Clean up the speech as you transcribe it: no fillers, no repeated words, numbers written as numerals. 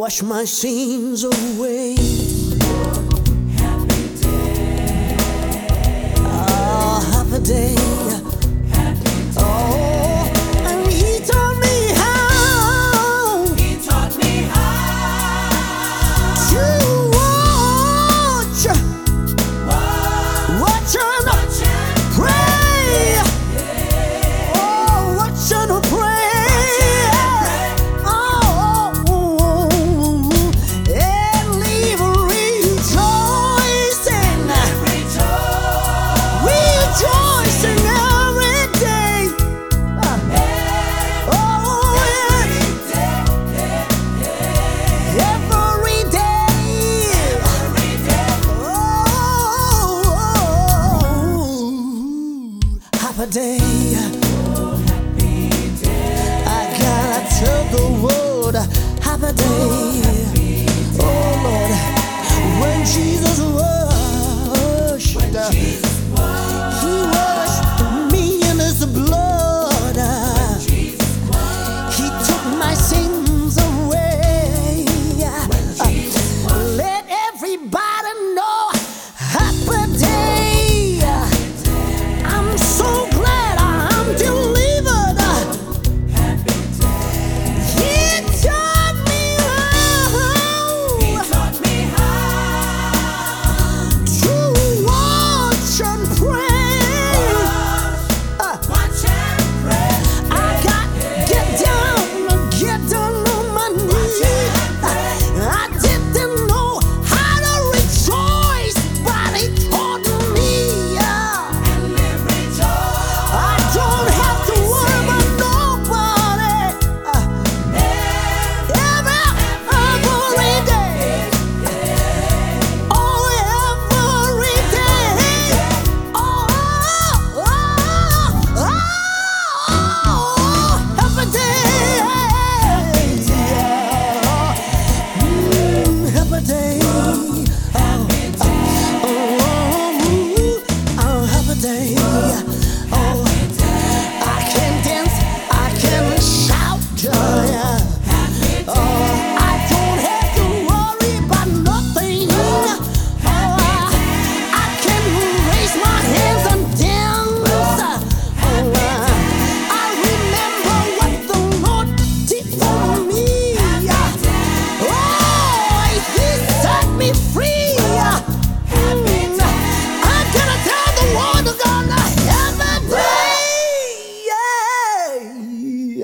wash my sins away. Happy day. Oh, happy day. Oh, and he taught me how. He taught me how To watch and pray. Oh, watch and pray. Oh, and live rejoicing, rejoicing every day. Oh, every day. Oh, happy day. I gotta tell the world, happy day.